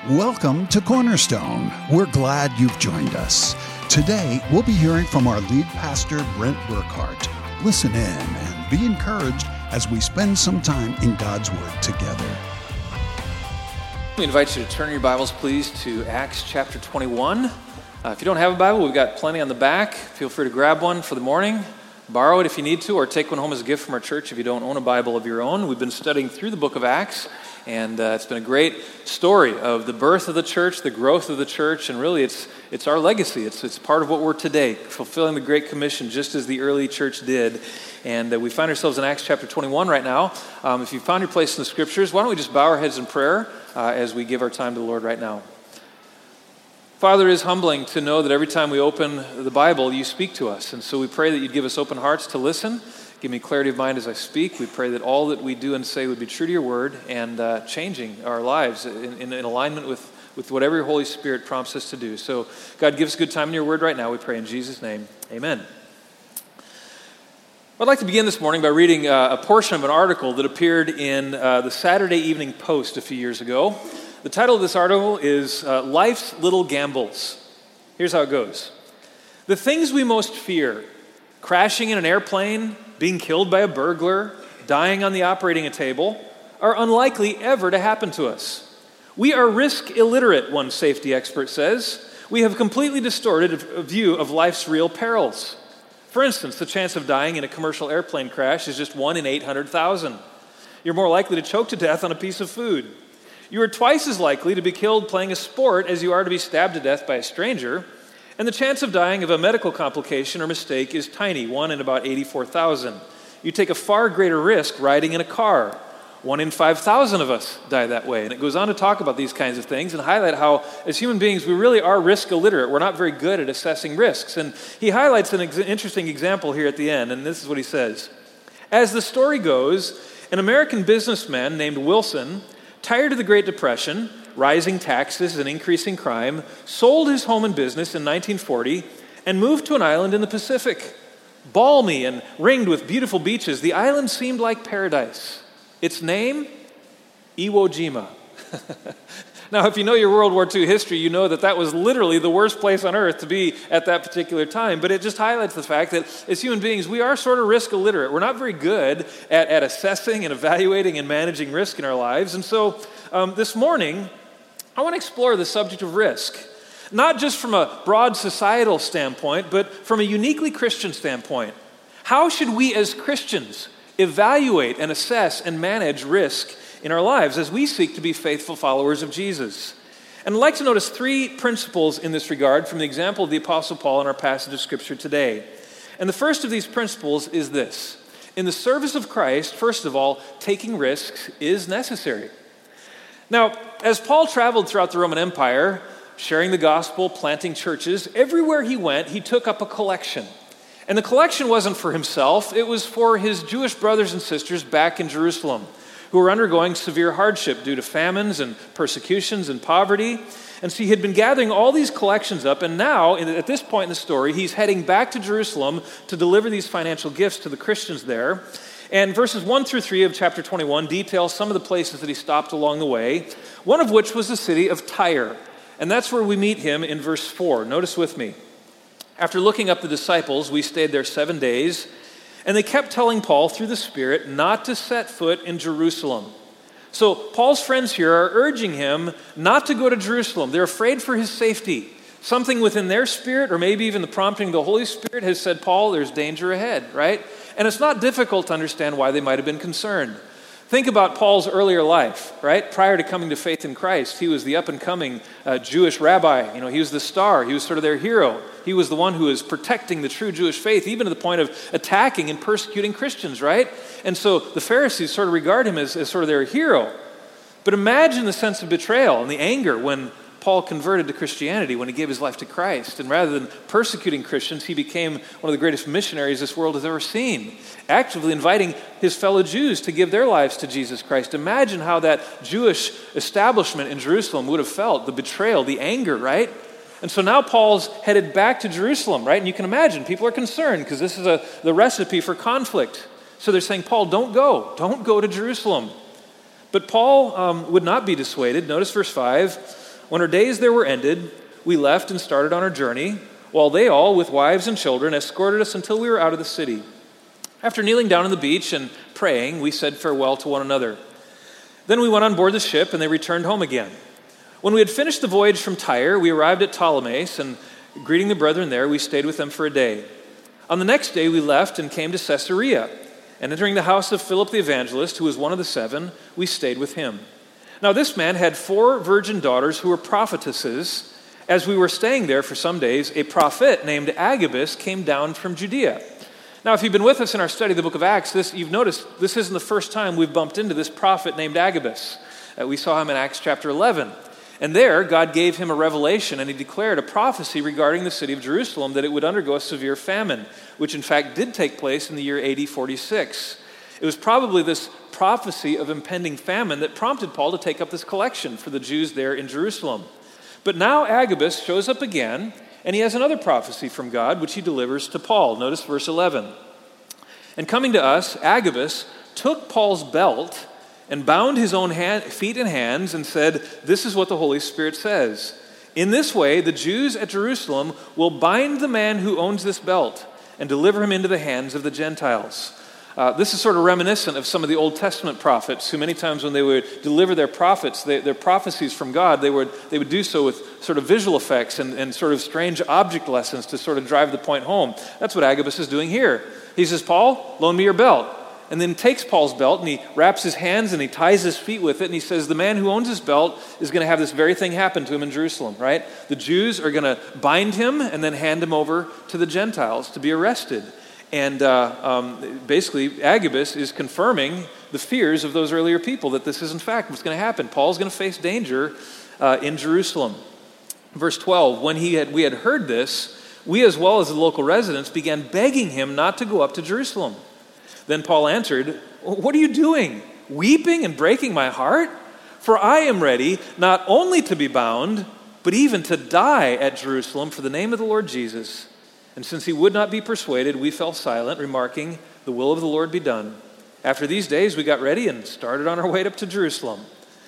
Welcome to Cornerstone. We're glad you've joined us. Today, we'll be hearing from our lead pastor, Brent Burkhart. Listen in and be encouraged as we spend some time in God's Word together. We invite you to turn your Bibles, please, to Acts chapter 21. If you don't have a Bible, we've got plenty on the back. Feel free to grab one for the morning, borrow it if you need to, or take one home as a gift from our church if you don't own a Bible of your own. We've been studying through the book of Acts, and it's been a great story of the birth of the church, the growth of the church, and really it's our legacy. It's part of what we're today, fulfilling the Great Commission just as the early church did. And we find ourselves in Acts chapter 21 right now. If you found your place in the Scriptures, why don't we just bow our heads in prayer as we give our time to the Lord right now. Father, it is humbling to know that every time we open the Bible, you speak to us. And so we pray that you'd give us open hearts to listen. Give me clarity of mind as I speak. We pray that all that we do and say would be true to your word and changing our lives in alignment with whatever your Holy Spirit prompts us to do. So, God, give us a good time in your word right now. We pray in Jesus' name. Amen. I'd like to begin this morning by reading a portion of an article that appeared in the Saturday Evening Post a few years ago. The title of this article is Life's Little Gambles. Here's how it goes. The things we most fear, crashing in an airplane, being killed by a burglar, dying on the operating table, are unlikely ever to happen to us. We are risk illiterate, one safety expert says. We have completely distorted a view of life's real perils. For instance, the chance of dying in a commercial airplane crash is just 1 in 800,000. You're more likely to choke to death on a piece of food. You are twice as likely to be killed playing a sport as you are to be stabbed to death by a stranger, and the chance of dying of a medical complication or mistake is tiny, 1 in about 84,000. You take a far greater risk riding in a car. 1 in 5,000 of us die that way. And it goes on to talk about these kinds of things and highlight how, as human beings, we really are risk illiterate. We're not very good at assessing risks. And he highlights an interesting example here at the end, and this is what he says. As the story goes, an American businessman named Wilson, tired of the Great Depression, rising taxes, and increasing crime, sold his home and business in 1940 and moved to an island in the Pacific. Balmy and ringed with beautiful beaches, the island seemed like paradise. Its name? Iwo Jima. Now, if you know your World War II history, you know that was literally the worst place on earth to be at that particular time. But it just highlights the fact that as human beings, we are sort of risk illiterate. We're not very good at assessing and evaluating and managing risk in our lives. And so this morning, I want to explore the subject of risk, not just from a broad societal standpoint, but from a uniquely Christian standpoint. How should we as Christians evaluate and assess and manage risk in our lives as we seek to be faithful followers of Jesus? And I'd like to notice 3 principles in this regard from the example of the Apostle Paul in our passage of Scripture today. And the first of these principles is this. In the service of Christ, first of all, taking risks is necessary. Now, as Paul traveled throughout the Roman Empire, sharing the gospel, planting churches, everywhere he went, he took up a collection. And the collection wasn't for himself, it was for his Jewish brothers and sisters back in Jerusalem, who were undergoing severe hardship due to famines and persecutions and poverty. And so he had been gathering all these collections up, and now, at this point in the story, he's heading back to Jerusalem to deliver these financial gifts to the Christians there. And verses 1 through 3 of chapter 21 detail some of the places that he stopped along the way, one of which was the city of Tyre. And that's where we meet him in verse 4. Notice with me. After looking up the disciples, we stayed there 7 days, and they kept telling Paul through the Spirit not to set foot in Jerusalem. So Paul's friends here are urging him not to go to Jerusalem. They're afraid for his safety. Something within their spirit, or maybe even the prompting of the Holy Spirit, has said, Paul, there's danger ahead, right? And it's not difficult to understand why they might have been concerned. Think about Paul's earlier life, right? Prior to coming to faith in Christ, he was the up-and-coming Jewish rabbi. He was the star. He was sort of their hero. He was the one who was protecting the true Jewish faith, even to the point of attacking and persecuting Christians, right? And so the Pharisees sort of regard him as sort of their hero. But imagine the sense of betrayal and the anger when Paul converted to Christianity, when he gave his life to Christ. And rather than persecuting Christians, he became one of the greatest missionaries this world has ever seen, actively inviting his fellow Jews to give their lives to Jesus Christ. Imagine how that Jewish establishment in Jerusalem would have felt, the betrayal, the anger, right? And so now Paul's headed back to Jerusalem, right? And you can imagine people are concerned because this is the recipe for conflict. So they're saying, Paul, don't go to Jerusalem. But Paul would not be dissuaded. Notice verse 5. When our days there were ended, we left and started on our journey, while they all, with wives and children, escorted us until we were out of the city. After kneeling down on the beach and praying, we said farewell to one another. Then we went on board the ship, and they returned home again. When we had finished the voyage from Tyre, we arrived at Ptolemais, and greeting the brethren there, we stayed with them for a day. On the next day, we left and came to Caesarea, and entering the house of Philip the evangelist, who was one of the 7, we stayed with him. Now this man had 4 virgin daughters who were prophetesses. As we were staying there for some days, a prophet named Agabus came down from Judea. Now, if you've been with us in our study of the book of Acts, you've noticed this isn't the first time we've bumped into this prophet named Agabus. We saw him in Acts chapter 11. And there, God gave him a revelation, and he declared a prophecy regarding the city of Jerusalem that it would undergo a severe famine, which in fact did take place in the year AD 46. It was probably this prophecy of impending famine that prompted Paul to take up this collection for the Jews there in Jerusalem. But now Agabus shows up again, and he has another prophecy from God, which he delivers to Paul. Notice verse 11. And coming to us, Agabus took Paul's belt and bound his own feet and hands and said, "This is what the Holy Spirit says. In this way, the Jews at Jerusalem will bind the man who owns this belt and deliver him into the hands of the Gentiles." This is sort of reminiscent of some of the Old Testament prophets who many times when they would deliver their prophecies from God, they would do so with sort of visual effects and sort of strange object lessons to sort of drive the point home. That's what Agabus is doing here. He says, "Paul, loan me your belt." And then takes Paul's belt and he wraps his hands and he ties his feet with it, and he says the man who owns this belt is going to have this very thing happen to him in Jerusalem, right? The Jews are going to bind him and then hand him over to the Gentiles to be arrested. And basically, Agabus is confirming the fears of those earlier people that this is in fact what's going to happen. Paul's going to face danger in Jerusalem. Verse 12, when we had heard this, we as well as the local residents began begging him not to go up to Jerusalem. Then Paul answered, "What are you doing? Weeping and breaking my heart? For I am ready not only to be bound, but even to die at Jerusalem for the name of the Lord Jesus." And since he would not be persuaded, we fell silent, remarking, "The will of the Lord be done." After these days, we got ready and started on our way up to Jerusalem.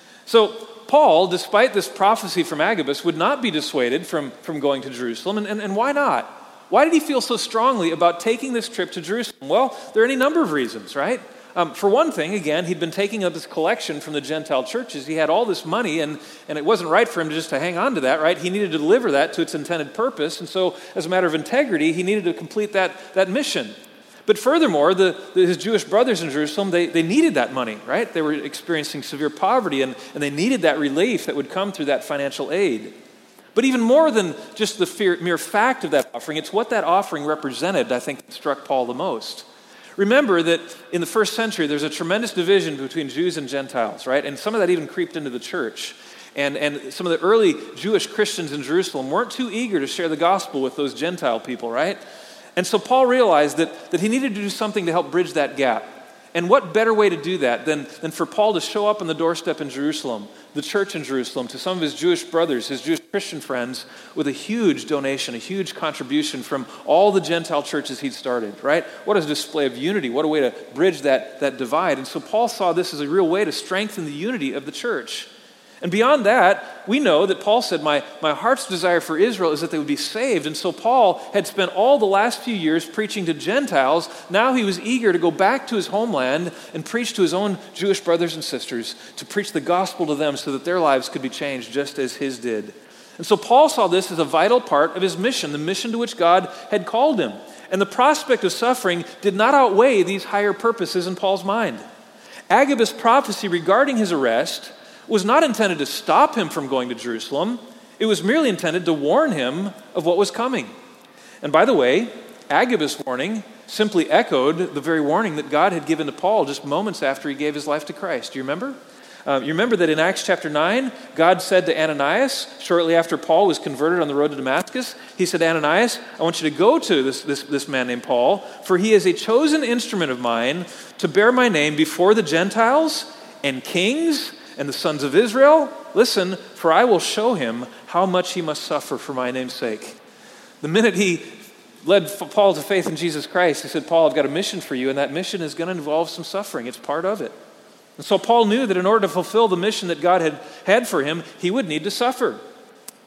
So Paul, despite this prophecy from Agabus, would not be dissuaded from going to Jerusalem. And why not? Why did he feel so strongly about taking this trip to Jerusalem? Well, there are any number of reasons, right? For one thing, again, he'd been taking up this collection from the Gentile churches. He had all this money, and it wasn't right for him just to hang on to that, right? He needed to deliver that to its intended purpose. And so, as a matter of integrity, he needed to complete that mission. But furthermore, his Jewish brothers in Jerusalem, they needed that money, right? They were experiencing severe poverty, and they needed that relief that would come through that financial aid. But even more than just the mere fact of that offering, it's what that offering represented, I think, that struck Paul the most. Remember that in the first century, there's a tremendous division between Jews and Gentiles, right? And some of that even creeped into the church. And some of the early Jewish Christians in Jerusalem weren't too eager to share the gospel with those Gentile people, right? And so Paul realized that he needed to do something to help bridge that gap. And what better way to do that than for Paul to show up on the doorstep in Jerusalem, the church in Jerusalem, to some of his Jewish brothers, his Jewish Christian friends, with a huge donation, a huge contribution from all the Gentile churches he'd started, right? What a display of unity. What a way to bridge that divide. And so Paul saw this as a real way to strengthen the unity of the church. And beyond that, we know that Paul said, my heart's desire for Israel is that they would be saved. And so Paul had spent all the last few years preaching to Gentiles. Now he was eager to go back to his homeland and preach to his own Jewish brothers and sisters, to preach the gospel to them so that their lives could be changed just as his did. And so Paul saw this as a vital part of his mission, the mission to which God had called him. And the prospect of suffering did not outweigh these higher purposes in Paul's mind. Agabus' prophecy regarding his arrest was not intended to stop him from going to Jerusalem. It was merely intended to warn him of what was coming. And by the way, Agabus' warning simply echoed the very warning that God had given to Paul just moments after he gave his life to Christ. Do you remember? You remember that in Acts chapter 9, God said to Ananias, shortly after Paul was converted on the road to Damascus, he said, "Ananias, I want you to go to this man named Paul, for he is a chosen instrument of mine to bear my name before the Gentiles and kings and the sons of Israel. Listen, for I will show him how much he must suffer for my name's sake." The minute he led Paul to faith in Jesus Christ, he said, "Paul, I've got a mission for you, and that mission is going to involve some suffering. It's part of it." And so Paul knew that in order to fulfill the mission that God had for him, he would need to suffer.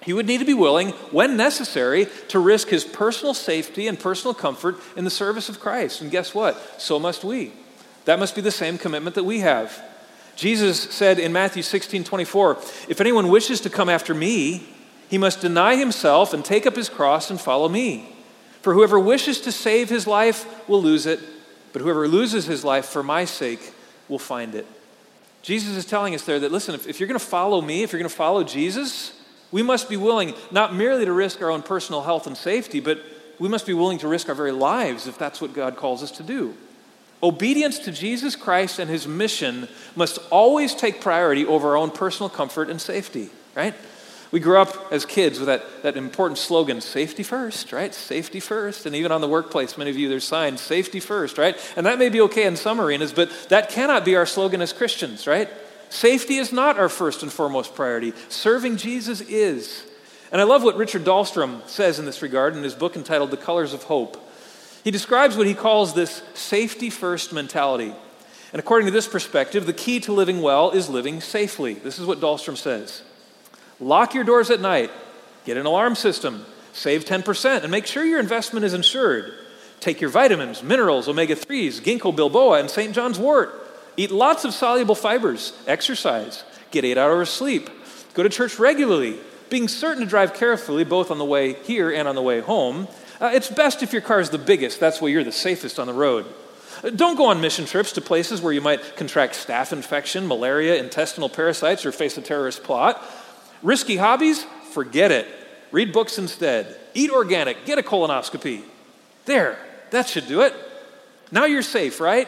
He would need to be willing, when necessary, to risk his personal safety and personal comfort in the service of Christ. And guess what? So must we. That must be the same commitment that we have. Jesus said in Matthew 16:24, "If anyone wishes to come after me, he must deny himself and take up his cross and follow me. For whoever wishes to save his life will lose it, but whoever loses his life for my sake will find it." Jesus is telling us there that, listen, if you're going to follow me, if you're going to follow Jesus, we must be willing not merely to risk our own personal health and safety, but we must be willing to risk our very lives if that's what God calls us to do. Obedience to Jesus Christ and his mission must always take priority over our own personal comfort and safety, right? We grew up as kids with that important slogan, safety first, right? Safety first. And even on the workplace, many of you, there's signs, safety first, right? And that may be okay in some arenas, but that cannot be our slogan as Christians, right? Safety is not our first and foremost priority. Serving Jesus is. And I love what Richard Dahlstrom says in this regard in his book entitled The Colors of Hope. He describes what he calls this safety-first mentality. And according to this perspective, the key to living well is living safely. This is what Dahlstrom says. Lock your doors at night. Get an alarm system. Save 10% and make sure your investment is insured. Take your vitamins, minerals, omega-3s, ginkgo biloba, and St. John's wort. Eat lots of soluble fibers. Exercise. Get 8 hours sleep. Go to church regularly. Being certain to drive carefully both on the way here and on the way home. It's best if your car is the biggest. That's where you're the safest on the road. Don't go on mission trips to places where you might contract staph infection, malaria, intestinal parasites, or face a terrorist plot. Risky hobbies? Forget it. Read books instead. Eat organic. Get a colonoscopy. There. That should do it. Now you're safe, right?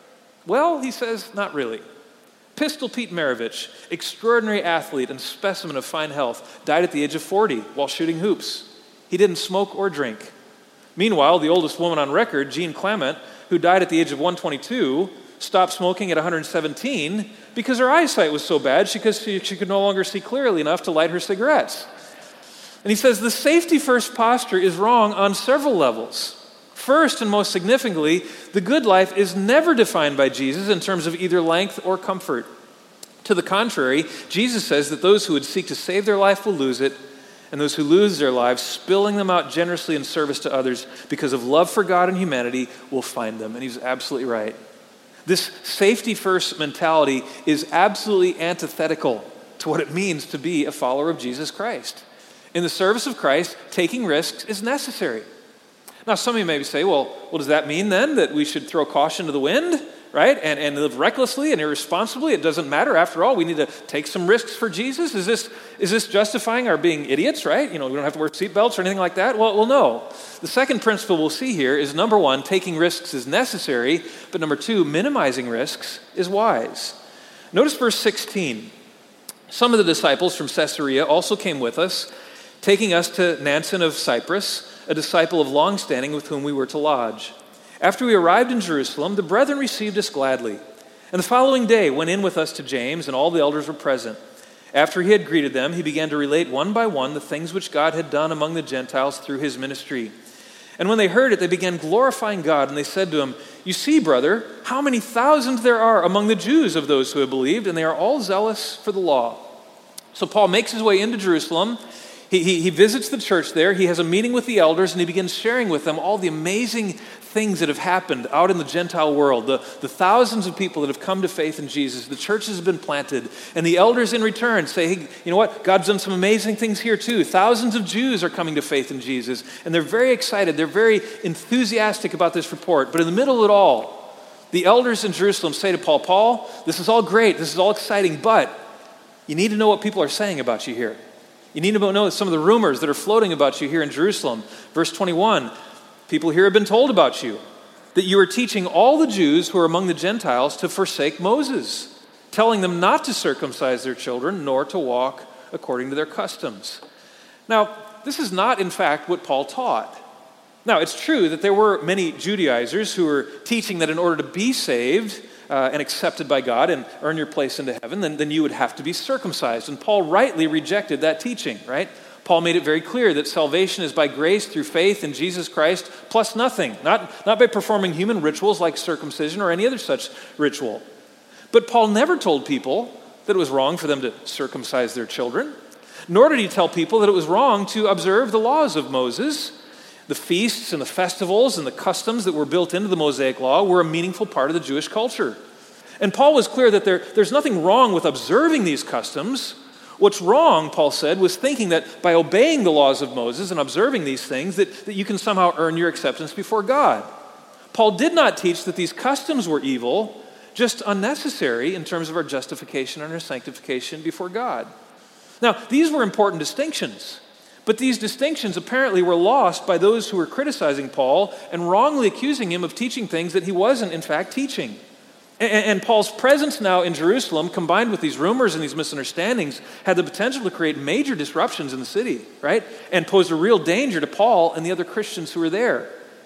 Well, he says, not really. Pistol Pete Maravich, extraordinary athlete and specimen of fine health, died at the age of 40 while shooting hoops. He didn't smoke or drink. Meanwhile, the oldest woman on record, Jean Clement, who died at the age of 122, stopped smoking at 117 because her eyesight was so bad she could no longer see clearly enough to light her cigarettes. And he says the safety-first posture is wrong on several levels. First and most significantly, the good life is never defined by Jesus in terms of either length or comfort. To the contrary, Jesus says that those who would seek to save their life will lose it, and those who lose their lives, spilling them out generously in service to others because of love for God and humanity, will find them. And he's absolutely right. This safety-first mentality is absolutely antithetical to what it means to be a follower of Jesus Christ. In the service of Christ, taking risks is necessary. Now, some of you may say, well, does that mean then that we should throw caution to the wind, right? And live recklessly and irresponsibly? It doesn't matter. After all, we need to take some risks for Jesus. Is this justifying our being idiots, right? We don't have to wear seatbelts or anything like that? Well, no. The second principle we'll see here is, number one, taking risks is necessary, but number two, minimizing risks is wise. Notice verse 16. Some of the disciples from Caesarea also came with us, taking us to Nansen of Cyprus, a disciple of long standing with whom we were to lodge. After we arrived in Jerusalem, the brethren received us gladly. And the following day went in with us to James, and all the elders were present. After he had greeted them, he began to relate one by one the things which God had done among the Gentiles through his ministry. And when they heard it, they began glorifying God, and they said to him, "You see, brother, how many thousands there are among the Jews of those who have believed, and they are all zealous for the law." So Paul makes his way into Jerusalem. He visits the church there. He has a meeting with the elders, and he begins sharing with them all the amazing things that have happened out in the Gentile world, the thousands of people that have come to faith in Jesus. The churches have been planted, and the elders in return say, hey, you know what? God's done some amazing things here too. Thousands of Jews are coming to faith in Jesus, and they're very excited. They're very enthusiastic about this report. But in the middle of it all, the elders in Jerusalem say to Paul, this is all great, this is all exciting, but you need to know what people are saying about you here. You need to know some of the rumors that are floating about you here in Jerusalem. Verse 21, people here have been told about you, that you are teaching all the Jews who are among the Gentiles to forsake Moses, telling them not to circumcise their children, nor to walk according to their customs. Now, this is not, in fact, what Paul taught. Now, it's true that there were many Judaizers who were teaching that in order to be saved and accepted by God and earn your place into heaven, then you would have to be circumcised. And Paul rightly rejected that teaching, right? Paul made it very clear that salvation is by grace through faith in Jesus Christ plus nothing, not by performing human rituals like circumcision or any other such ritual. But Paul never told people that it was wrong for them to circumcise their children. Nor did he tell people that it was wrong to observe the laws of Moses. The feasts and the festivals and the customs that were built into the Mosaic Law were a meaningful part of the Jewish culture. And Paul was clear that there's nothing wrong with observing these customs. What's wrong, Paul said, was thinking that by obeying the laws of Moses and observing these things, that you can somehow earn your acceptance before God. Paul did not teach that these customs were evil, just unnecessary in terms of our justification and our sanctification before God. Now, these were important distinctions, but these distinctions apparently were lost by those who were criticizing Paul and wrongly accusing him of teaching things that he wasn't, in fact, teaching. And Paul's presence now in Jerusalem, combined with these rumors and these misunderstandings, had the potential to create major disruptions in the city, right? And posed a real danger to Paul and the other Christians who were there.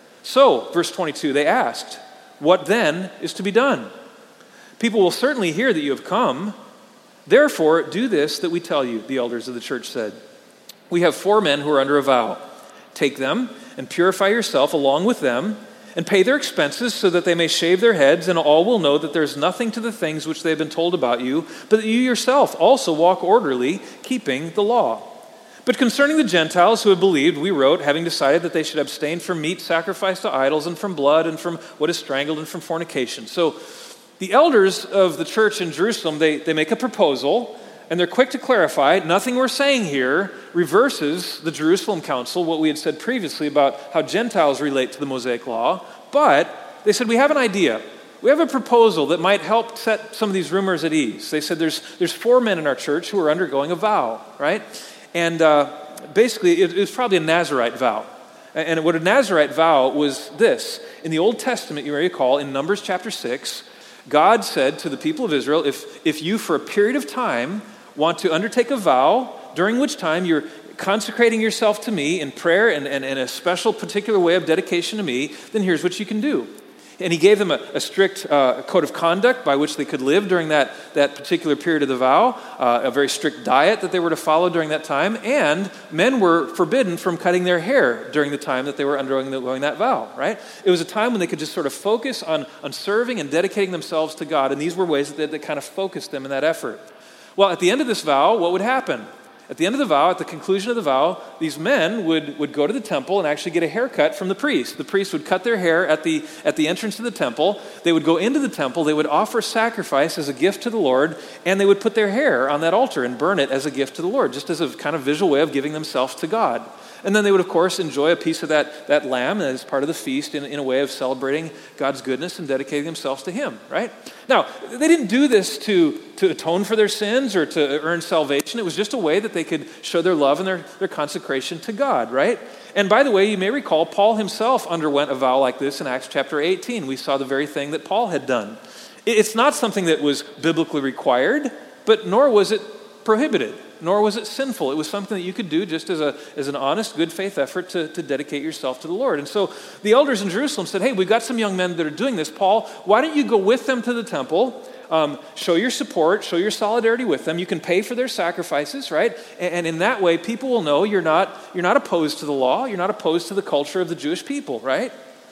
So, verse 22, they asked, "What then is to be done? People will certainly hear that you have come. Therefore, do this that we tell you," the elders of the church said. "We have 4 men who are under a vow. Take them and purify yourself along with them, and pay their expenses so that they may shave their heads, and all will know that there is nothing to the things which they have been told about you, but that you yourself also walk orderly, keeping the law. But concerning the Gentiles who have believed, we wrote, having decided that they should abstain from meat sacrificed to idols, and from blood, and from what is strangled, and from fornication." So the elders of the church in Jerusalem, they make a proposal, and they're quick to clarify, nothing we're saying here reverses the Jerusalem Council, what we had said previously about how Gentiles relate to the Mosaic Law. But they said, we have an idea. We have a proposal that might help set some of these rumors at ease. They said there's 4 men in our church who are undergoing a vow, right? And basically, it was probably a Nazirite vow. And what a Nazirite vow was this. In the Old Testament, you may recall, in Numbers chapter 6, God said to the people of Israel, if you for a period of time want to undertake a vow, during which time you're consecrating yourself to me in prayer and a special particular way of dedication to me, then here's what you can do. And he gave them a strict code of conduct by which they could live during that particular period of the vow, a very strict diet that they were to follow during that time, and men were forbidden from cutting their hair during the time that they were undergoing that vow, right? It was a time when they could just sort of focus on serving and dedicating themselves to God, and these were ways that kind of focused them in that effort. Well, at the end of this vow, what would happen? At the end of the vow, at the conclusion of the vow, these men would go to the temple and actually get a haircut from the priest. The priest would cut their hair at the entrance to the temple. They would go into the temple. They would offer sacrifice as a gift to the Lord, and they would put their hair on that altar and burn it as a gift to the Lord, just as a kind of visual way of giving themselves to God. And then they would, of course, enjoy a piece of that lamb as part of the feast in a way of celebrating God's goodness and dedicating themselves to Him, right? Now, they didn't do this to atone for their sins or to earn salvation. It was just a way that they could show their love and their consecration to God, right? And by the way, you may recall, Paul himself underwent a vow like this in Acts chapter 18. We saw the very thing that Paul had done. It's not something that was biblically required, but nor was it prohibited, nor was it sinful. It was something that you could do just as an honest, good faith effort to dedicate yourself to the Lord. And so the elders in Jerusalem said, hey, we've got some young men that are doing this. Paul, why don't you go with them to the temple, show your support, show your solidarity with them. You can pay for their sacrifices, right? And in that way, people will know you're not opposed to the law. You're not opposed to the culture of the Jewish people, right?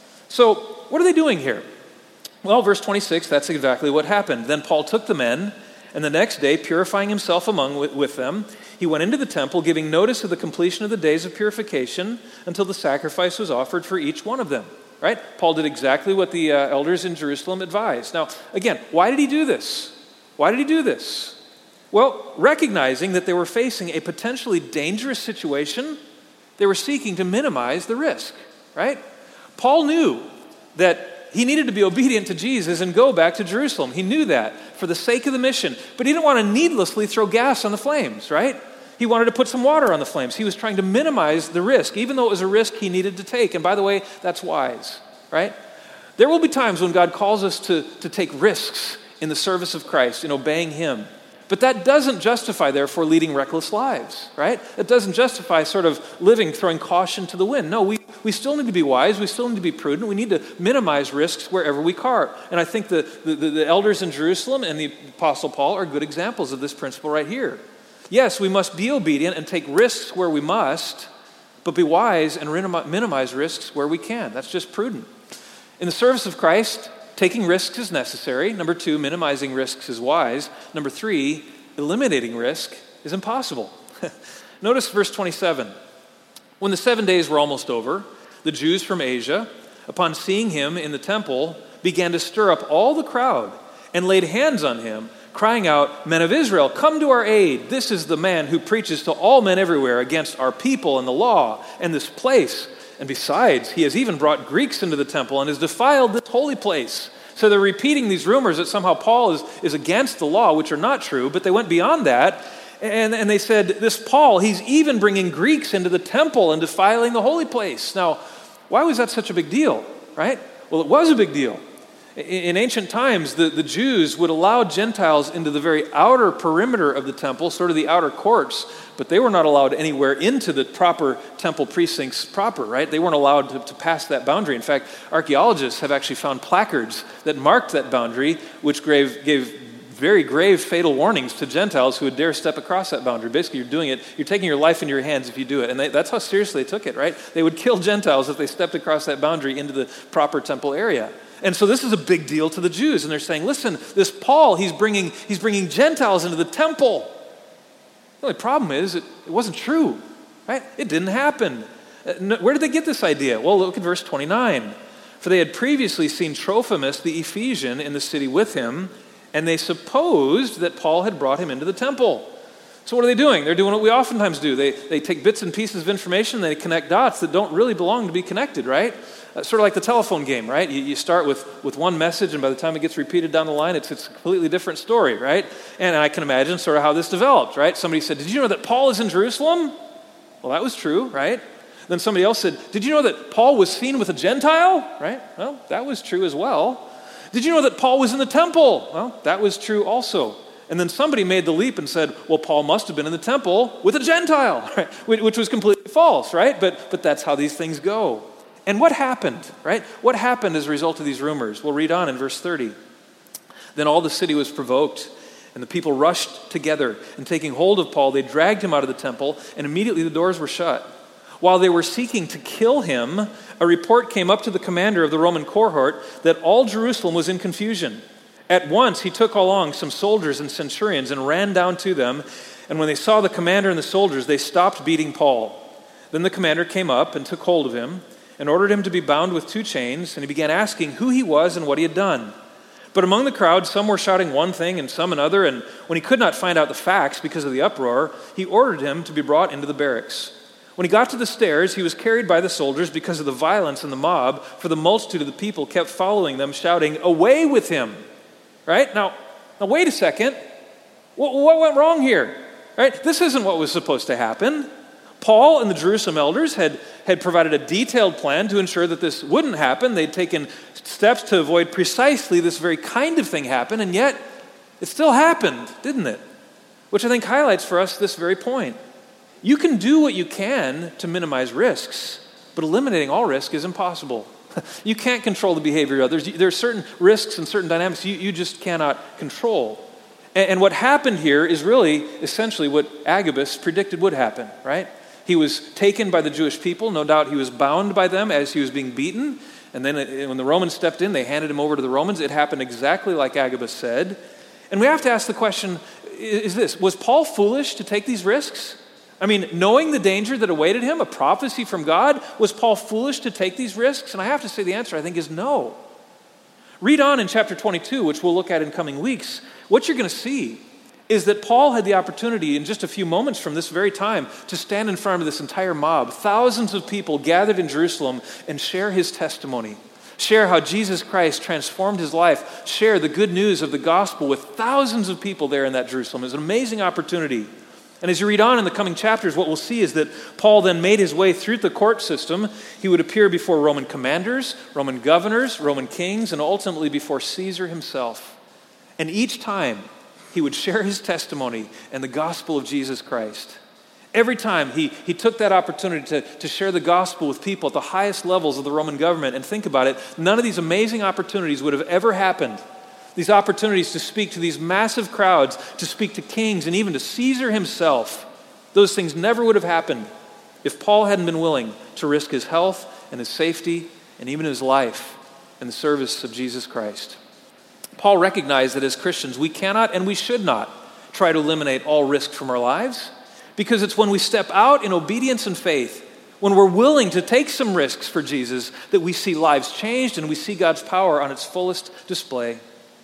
So what are they doing here? Well, verse 26, that's exactly what happened. Then Paul took the men, and the next day, purifying himself with them, he went into the temple, giving notice of the completion of the days of purification until the sacrifice was offered for each one of them. Right? Paul did exactly what the elders in Jerusalem advised. Now, again, why did he do this? Why did he do this? Well, recognizing that they were facing a potentially dangerous situation, they were seeking to minimize the risk. Right? Paul knew that he needed to be obedient to Jesus and go back to Jerusalem. He knew that for the sake of the mission. But he didn't want to needlessly throw gas on the flames, right? He wanted to put some water on the flames. He was trying to minimize the risk, even though it was a risk he needed to take. And by the way, that's wise, right? There will be times when God calls us to take risks in the service of Christ, in obeying Him. But that doesn't justify, therefore, leading reckless lives, right? It doesn't justify sort of throwing caution to the wind. No, we still need to be wise. We still need to be prudent. We need to minimize risks wherever we can. And I think the elders in Jerusalem and the Apostle Paul are good examples of this principle right here. Yes, we must be obedient and take risks where we must, but be wise and minimize risks where we can. That's just prudent. In the service of Christ, taking risks is necessary. Number 2, minimizing risks is wise. Number 3, eliminating risk is impossible. Notice verse 27. When the 7 days were almost over, the Jews from Asia, upon seeing him in the temple, began to stir up all the crowd and laid hands on him, crying out, "Men of Israel, come to our aid. This is the man who preaches to all men everywhere against our people and the law and this place. And besides, he has even brought Greeks into the temple and has defiled this holy place." So they're repeating these rumors that somehow Paul is against the law, which are not true, but they went beyond that. And they said, this Paul, he's even bringing Greeks into the temple and defiling the holy place. Now, why was that such a big deal, right? Well, it was a big deal. In ancient times, the Jews would allow Gentiles into the very outer perimeter of the temple, sort of the outer courts, but they were not allowed anywhere into the proper temple precincts proper, right? They weren't allowed to pass that boundary. In fact, archaeologists have actually found placards that marked that boundary, which gave very grave fatal warnings to Gentiles who would dare step across that boundary. Basically, you're taking your life into your hands if you do it. And that's how seriously they took it, right? They would kill Gentiles if they stepped across that boundary into the proper temple area. And so this is a big deal to the Jews. And they're saying, listen, this Paul, he's bringing Gentiles into the temple. The only problem is it wasn't true, right? It didn't happen. Where did they get this idea? Well, look at verse 29. For they had previously seen Trophimus the Ephesian in the city with him, and they supposed that Paul had brought him into the temple. So what are they doing? They're doing what we oftentimes do. They take bits and pieces of information, they connect dots that don't really belong to be connected, right? Sort of like the telephone game, right? You start with one message, and by the time it gets repeated down the line, it's a completely different story, right? And I can imagine sort of how this developed, right? Somebody said, "Did you know that Paul is in Jerusalem?" Well, that was true, right? Then somebody else said, "Did you know that Paul was seen with a Gentile?" Right? Well, that was true as well. "Did you know that Paul was in the temple?" Well, that was true also. And then somebody made the leap and said, well, Paul must have been in the temple with a Gentile, right? Which was completely false, right? But that's how these things go. And what happened, right? What happened as a result of these rumors? We'll read on in verse 30. Then all the city was provoked, and the people rushed together, and taking hold of Paul, they dragged him out of the temple, and immediately the doors were shut. While they were seeking to kill him, a report came up to the commander of the Roman cohort that all Jerusalem was in confusion. At once he took along some soldiers and centurions and ran down to them, and when they saw the commander and the soldiers, they stopped beating Paul. Then the commander came up and took hold of him and ordered him to be bound with 2 chains, and he began asking who he was and what he had done. But among the crowd, some were shouting one thing and some another, and when he could not find out the facts because of the uproar, he ordered him to be brought into the barracks. When he got to the stairs, he was carried by the soldiers because of the violence in the mob, for the multitude of the people kept following them, shouting, "Away with him!" Right? Now wait a second. What went wrong here? Right? This isn't what was supposed to happen. Paul and the Jerusalem elders had provided a detailed plan to ensure that this wouldn't happen. They'd taken steps to avoid precisely this very kind of thing happen, and yet it still happened, didn't it? Which I think highlights for us this very point. You can do what you can to minimize risks, but eliminating all risk is impossible. You can't control the behavior of others. There are certain risks and certain dynamics you just cannot control. And what happened here is really essentially what Agabus predicted would happen, right? He was taken by the Jewish people. No doubt he was bound by them as he was being beaten. And then when the Romans stepped in, they handed him over to the Romans. It happened exactly like Agabus said. And we have to ask the question, was Paul foolish to take these risks? I mean, knowing the danger that awaited him, a prophecy from God, was Paul foolish to take these risks? And I have to say the answer, I think, is no. Read on in chapter 22, which we'll look at in coming weeks. What you're going to see is that Paul had the opportunity in just a few moments from this very time to stand in front of this entire mob, thousands of people gathered in Jerusalem, and share his testimony. Share how Jesus Christ transformed his life. Share the good news of the gospel with thousands of people there in that Jerusalem. It was an amazing opportunity. And as you read on in the coming chapters, what we'll see is that Paul then made his way through the court system. He would appear before Roman commanders, Roman governors, Roman kings, and ultimately before Caesar himself. And each time, he would share his testimony and the gospel of Jesus Christ. Every time he took that opportunity to share the gospel with people at the highest levels of the Roman government. And think about it, none of these amazing opportunities would have ever happened. These opportunities to speak to these massive crowds, to speak to kings, and even to Caesar himself. Those things never would have happened if Paul hadn't been willing to risk his health and his safety and even his life in the service of Jesus Christ. Paul recognized that as Christians, we cannot and we should not try to eliminate all risk from our lives. Because it's when we step out in obedience and faith, when we're willing to take some risks for Jesus, that we see lives changed and we see God's power on its fullest display.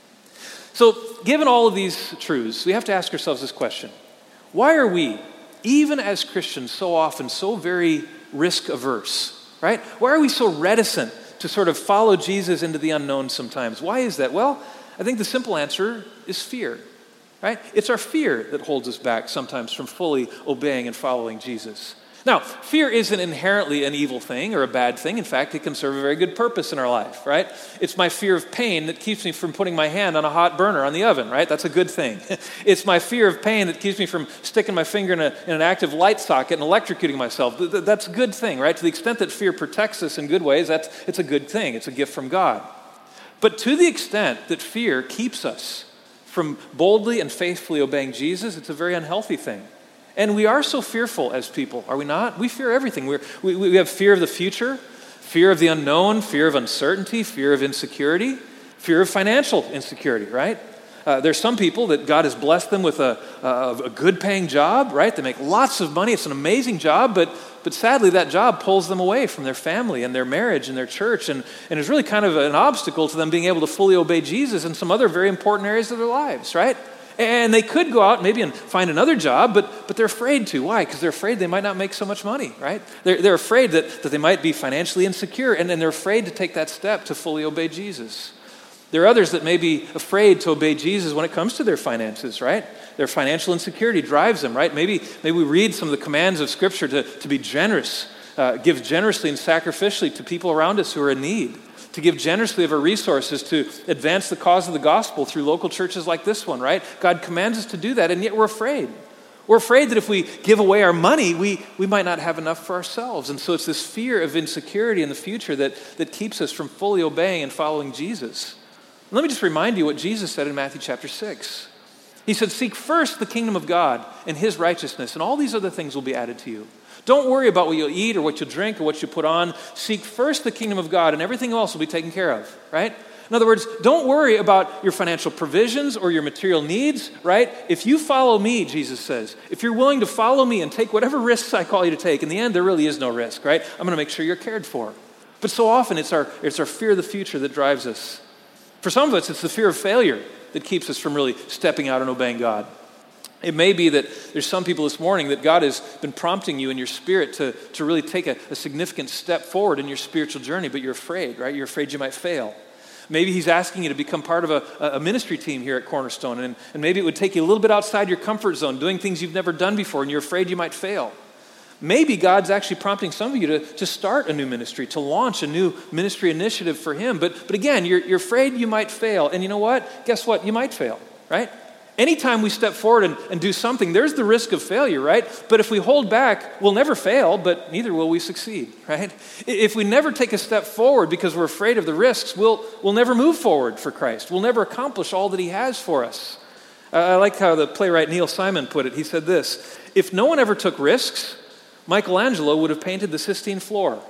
So, given all of these truths, we have to ask ourselves this question. Why are we, even as Christians, so often so very risk averse, right? Why are we so reticent to sort of follow Jesus into the unknown sometimes? Why is that? Well, I think the simple answer is fear, right? It's our fear that holds us back sometimes from fully obeying and following Jesus. Now, fear isn't inherently an evil thing or a bad thing. In fact, it can serve a very good purpose in our life, right? It's my fear of pain that keeps me from putting my hand on a hot burner on the oven, right? That's a good thing. It's my fear of pain that keeps me from sticking my finger in an active light socket and electrocuting myself. That's a good thing, right? To the extent that fear protects us in good ways, it's a good thing. It's a gift from God. But to the extent that fear keeps us from boldly and faithfully obeying Jesus, it's a very unhealthy thing. And we are so fearful as people, are we not? We fear everything. We have fear of the future, fear of the unknown, fear of uncertainty, fear of insecurity, fear of financial insecurity, right? There's some people that God has blessed them with a good-paying job, right? They make lots of money. It's an amazing job, but sadly that job pulls them away from their family and their marriage and their church and is really kind of an obstacle to them being able to fully obey Jesus in some other very important areas of their lives, right? And they could go out maybe and find another job, but they're afraid to. Why? Because they're afraid they might not make so much money, right? They're afraid that they might be financially insecure, and they're afraid to take that step to fully obey Jesus. There are others that may be afraid to obey Jesus when it comes to their finances, right? Their financial insecurity drives them, right? Maybe we read some of the commands of Scripture to be generous, give generously and sacrificially to people around us who are in need, to give generously of our resources to advance the cause of the gospel through local churches like this one, right? God commands us to do that, and yet we're afraid. We're afraid that if we give away our money, we might not have enough for ourselves. And so it's this fear of insecurity in the future that keeps us from fully obeying and following Jesus. Let me just remind you what Jesus said in Matthew chapter 6. He said, "Seek first the kingdom of God and his righteousness, and all these other things will be added to you." Don't worry about what you'll eat or what you'll drink or what you put on. Seek first the kingdom of God and everything else will be taken care of, right? In other words, don't worry about your financial provisions or your material needs, right? If you follow me, Jesus says, if you're willing to follow me and take whatever risks I call you to take, in the end, there really is no risk, right? I'm going to make sure you're cared for. But so often it's our fear of the future that drives us. For some of us, it's the fear of failure that keeps us from really stepping out and obeying God. It may be that there's some people this morning that God has been prompting you in your spirit to really take a significant step forward in your spiritual journey, but you're afraid, right? You're afraid you might fail. Maybe he's asking you to become part of a ministry team here at Cornerstone, and maybe it would take you a little bit outside your comfort zone, doing things you've never done before, and you're afraid you might fail. Maybe God's actually prompting some of you to start a new ministry, to launch a new ministry initiative for him, but again, you're afraid you might fail, and you know what? Guess what? You might fail, right? Anytime we step forward and do something, there's the risk of failure, right? But if we hold back, we'll never fail, but neither will we succeed, right? If we never take a step forward because we're afraid of the risks, we'll never move forward for Christ. We'll never accomplish all that he has for us. I like how the playwright Neil Simon put it. He said this: if no one ever took risks, Michelangelo would have painted the Sistine floor.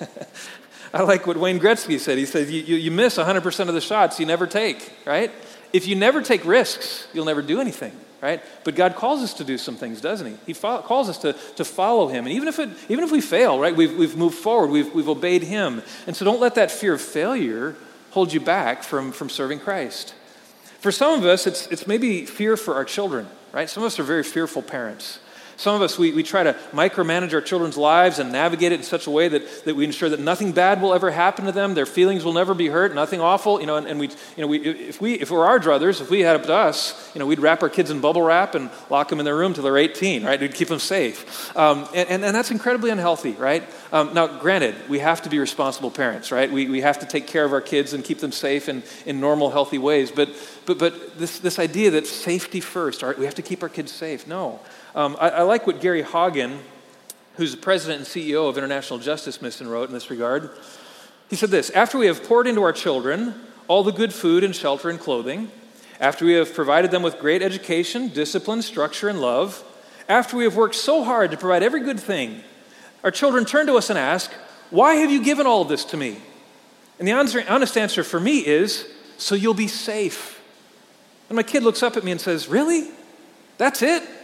I like what Wayne Gretzky said. He said, you miss 100% of the shots you never take, right? If you never take risks, you'll never do anything, right? But God calls us to do some things, doesn't he? He calls us to follow him. And even if we fail, right, we've moved forward, we've obeyed him. And so don't let that fear of failure hold you back from serving Christ. For some of us, it's maybe fear for our children, right? Some of us are very fearful parents. Some of us, we try to micromanage our children's lives and navigate it in such a way that we ensure that nothing bad will ever happen to them. Their feelings will never be hurt, nothing awful. If we're our druthers, if we had it up to us, we'd wrap our kids in bubble wrap and lock them in their room till they're 18, right? We'd keep them safe. And that's incredibly unhealthy, right? Now, granted, we have to be responsible parents, right? We have to take care of our kids and keep them safe in normal, healthy ways. But this idea that safety first, we have to keep our kids safe. No. I like what Gary Hagen, who's the president and CEO of International Justice Mission, wrote in this regard. He said this: after we have poured into our children all the good food and shelter and clothing, after we have provided them with great education, discipline, structure, and love, after we have worked so hard to provide every good thing, our children turn to us and ask, "Why have you given all of this to me?" And the honest answer for me is, "So you'll be safe." And my kid looks up at me and says, "Really? That's it?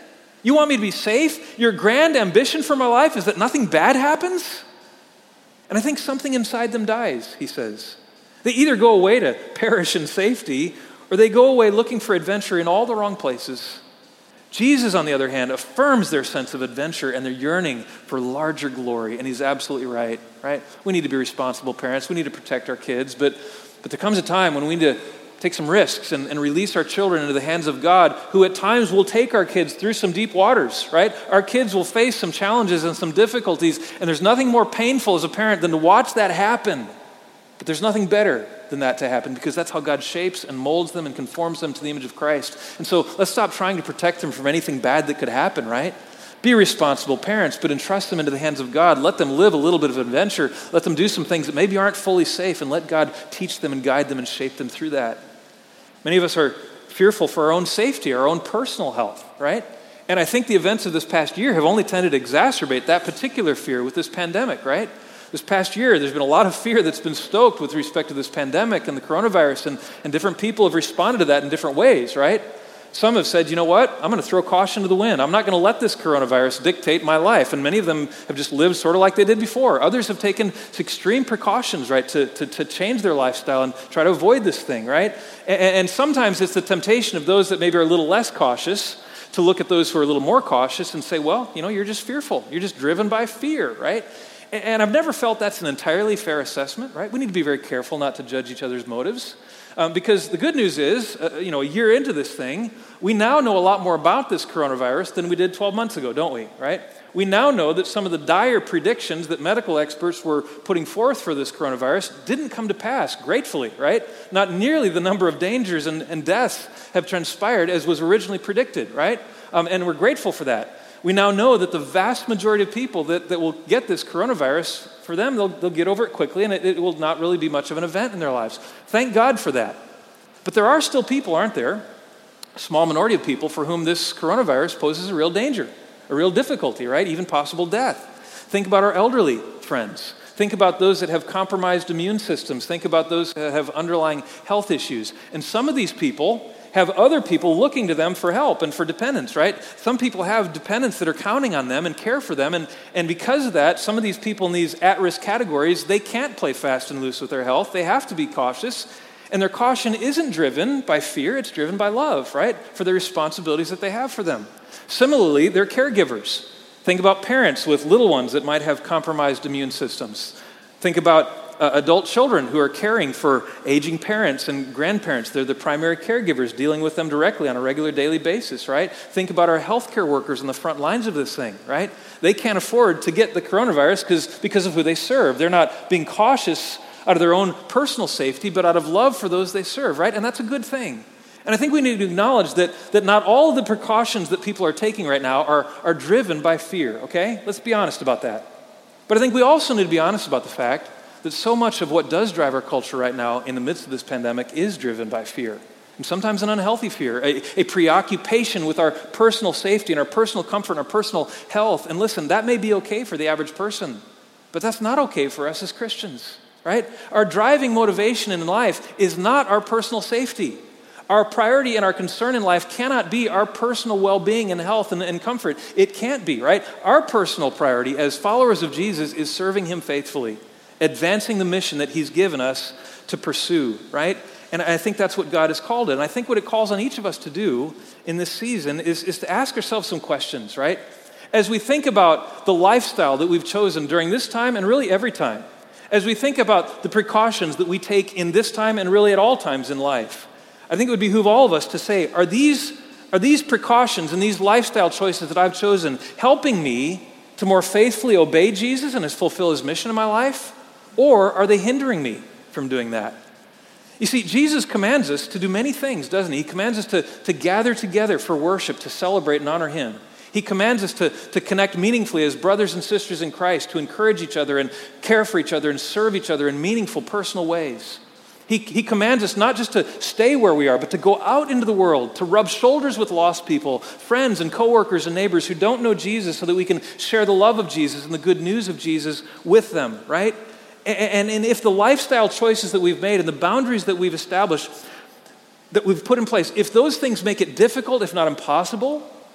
You want me to be safe? Your grand ambition for my life is that nothing bad happens? And I think something inside them dies, he says. They either go away to perish in safety, or they go away looking for adventure in all the wrong places. Jesus, on the other hand, affirms their sense of adventure and their yearning for larger glory, and he's absolutely right? We need to be responsible parents. We need to protect our kids, but there comes a time when we need to take some risks and release our children into the hands of God, who at times will take our kids through some deep waters, right? Our kids will face some challenges and some difficulties, and there's nothing more painful as a parent than to watch that happen. But there's nothing better than that to happen, because that's how God shapes and molds them and conforms them to the image of Christ. And so let's stop trying to protect them from anything bad that could happen, right? Be responsible parents, but entrust them into the hands of God. Let them live a little bit of adventure. Let them do some things that maybe aren't fully safe, and let God teach them and guide them and shape them through that. Many of us are fearful for our own safety, our own personal health, right? And I think the events of this past year have only tended to exacerbate that particular fear with this pandemic, right? This past year, there's been a lot of fear that's been stoked with respect to this pandemic and the coronavirus, and different people have responded to that in different ways, right? Some have said, you know what, I'm going to throw caution to the wind. I'm not going to let this coronavirus dictate my life. And many of them have just lived sort of like they did before. Others have taken extreme precautions, right, to change their lifestyle and try to avoid this thing, right? And sometimes it's the temptation of those that maybe are a little less cautious to look at those who are a little more cautious and say, well, you're just fearful. You're just driven by fear, right? And I've never felt that's an entirely fair assessment, right? We need to be very careful not to judge each other's motives. Because the good news is, a year into this thing, we now know a lot more about this coronavirus than we did 12 months ago, don't we, right? We now know that some of the dire predictions that medical experts were putting forth for this coronavirus didn't come to pass, gratefully, right? Not nearly the number of dangers and deaths have transpired as was originally predicted, right? And we're grateful for that. We now know that the vast majority of people that will get this coronavirus, for them, they'll get over it quickly, and it will not really be much of an event in their lives. Thank God for that. But there are still people, aren't there, a small minority of people for whom this coronavirus poses a real danger, a real difficulty, right? Even possible death. Think about our elderly friends. Think about those that have compromised immune systems. Think about those that have underlying health issues. And some of these people have other people looking to them for help and for dependence, right? Some people have dependents that are counting on them and care for them, and because of that, some of these people in these at-risk categories, they can't play fast and loose with their health. They have to be cautious, and their caution isn't driven by fear, it's driven by love, right? For the responsibilities that they have for them. Similarly, they're caregivers. Think about parents with little ones that might have compromised immune systems. Think about adult children who are caring for aging parents and grandparents. They're the primary caregivers dealing with them directly on a regular daily basis, right? Think about our healthcare workers on the front lines of this thing, right? They can't afford to get the coronavirus because of who they serve. They're not being cautious out of their own personal safety, but out of love for those they serve, right? And that's a good thing. And I think we need to acknowledge that not all of the precautions that people are taking right now are driven by fear, okay? Let's be honest about that. But I think we also need to be honest about the fact that so much of what does drive our culture right now in the midst of this pandemic is driven by fear. And sometimes an unhealthy fear, a preoccupation with our personal safety and our personal comfort and our personal health. And listen, that may be okay for the average person, but that's not okay for us as Christians, right? Our driving motivation in life is not our personal safety. Our priority and our concern in life cannot be our personal well-being and health and comfort. It can't be, right? Our personal priority as followers of Jesus is serving him faithfully, advancing the mission that he's given us to pursue, right? And I think that's what God has called it. And I think what it calls on each of us to do in this season is to ask ourselves some questions, right? As we think about the lifestyle that we've chosen during this time and really every time, as we think about the precautions that we take in this time and really at all times in life, I think it would behoove all of us to say, are these precautions and these lifestyle choices that I've chosen helping me to more faithfully obey Jesus and fulfill his mission in my life? Or are they hindering me from doing that? You see, Jesus commands us to do many things, doesn't he? He commands us to gather together for worship, to celebrate and honor him. He commands us to connect meaningfully as brothers and sisters in Christ, to encourage each other and care for each other and serve each other in meaningful, personal ways. He commands us not just to stay where we are, but to go out into the world, to rub shoulders with lost people, friends and coworkers and neighbors who don't know Jesus, so that we can share the love of Jesus and the good news of Jesus with them, right? And if the lifestyle choices that we've made and the boundaries that we've established, that we've put in place, if those things make it difficult, if not impossible,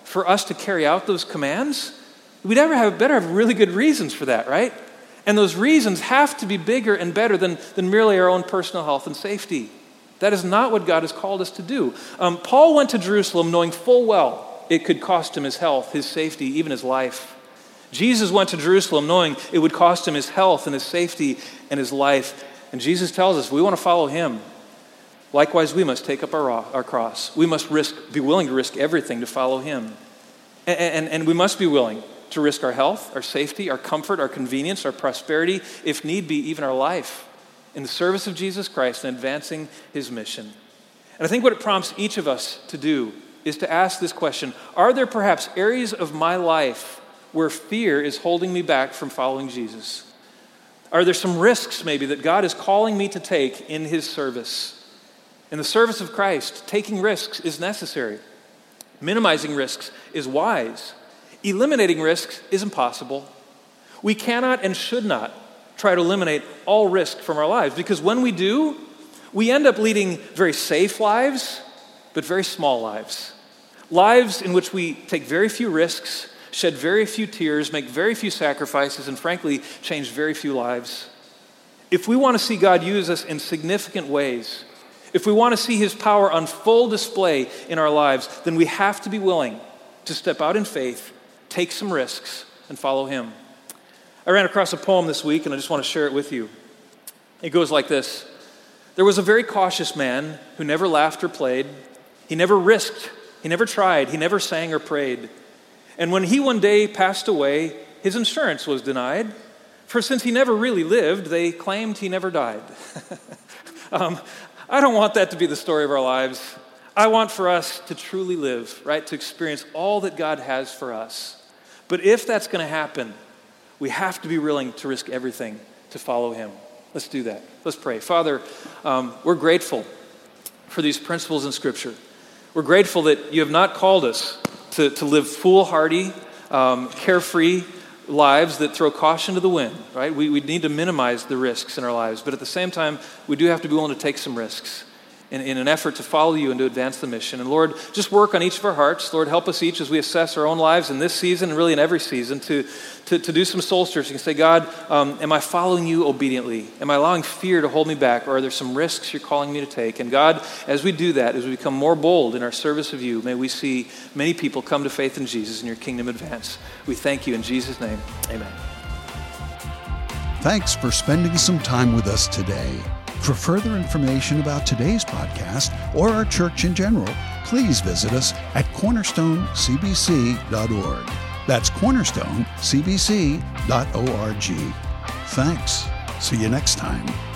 for us to carry out those commands, we'd better have really good reasons for that, right? And those reasons have to be bigger and better than merely our own personal health and safety. That is not what God has called us to do. Paul went to Jerusalem knowing full well it could cost him his health, his safety, even his life. Jesus went to Jerusalem knowing it would cost him his health and his safety and his life. And Jesus tells us we want to follow him. Likewise, we must take up our cross. We must be willing to risk everything to follow him. And we must be willing to risk our health, our safety, our comfort, our convenience, our prosperity, if need be, even our life, in the service of Jesus Christ and advancing his mission. And I think what it prompts each of us to do is to ask this question: are there perhaps areas of my life where fear is holding me back from following Jesus? Are there some risks maybe that God is calling me to take in his service? In the service of Christ, taking risks is necessary. Minimizing risks is wise. Eliminating risks is impossible. We cannot and should not try to eliminate all risk from our lives, because when we do, we end up leading very safe lives, but very small lives. Lives in which we take very few risks, shed very few tears, make very few sacrifices, and frankly, change very few lives. If we want to see God use us in significant ways, if we want to see his power on full display in our lives, then we have to be willing to step out in faith, take some risks, and follow him. I ran across a poem this week, and I just want to share it with you. It goes like this: there was a very cautious man who never laughed or played. He never risked, he never tried, he never sang or prayed. And when he one day passed away, his insurance was denied, for since he never really lived, they claimed he never died. I don't want that to be the story of our lives. I want for us to truly live, right? To experience all that God has for us. But if that's going to happen, we have to be willing to risk everything to follow him. Let's do that. Let's pray. Father, we're grateful for these principles in Scripture. We're grateful that you have not called us to live foolhardy, carefree lives that throw caution to the wind, right? We need to minimize the risks in our lives, but at the same time, we do have to be willing to take some risks in an effort to follow you and to advance the mission. And Lord, just work on each of our hearts. Lord, help us each as we assess our own lives in this season and really in every season to do some soul searching and say, God, am I following you obediently? Am I allowing fear to hold me back, or are there some risks you're calling me to take? And God, as we do that, as we become more bold in our service of you, may we see many people come to faith in Jesus and your kingdom advance. We thank you in Jesus' name. Amen. Thanks for spending some time with us today. For further information about today's podcast or our church in general, please visit us at cornerstonecbc.org. That's cornerstonecbc.org. Thanks. See you next time.